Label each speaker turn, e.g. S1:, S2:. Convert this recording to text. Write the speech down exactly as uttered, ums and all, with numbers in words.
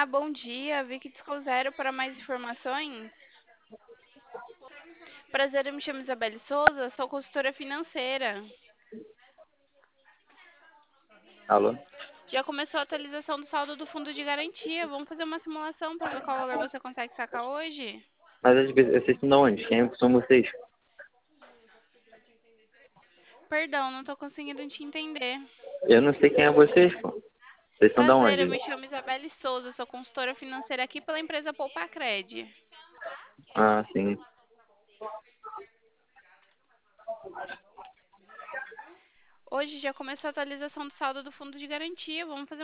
S1: Olá, bom dia. Vi que discou zero para mais informações. Prazer, eu me chamo Isabelle Souza, sou consultora financeira.
S2: Alô?
S1: Já começou a atualização do saldo do fundo de garantia. Vamos fazer uma simulação para ver qual valor você consegue sacar hoje?
S2: Mas às vezes, vocês estão de onde? Quem são vocês?
S1: Perdão, não estou conseguindo te entender.
S2: Eu não sei quem é vocês, pô. Vocês são de
S1: Prazer, eu
S2: onde?
S1: me chamo Isabelle Souza, sou consultora financeira aqui pela empresa Poupacred.
S2: Ah, sim.
S1: Hoje já começou a atualização do saldo do fundo de garantia. Vamos fazer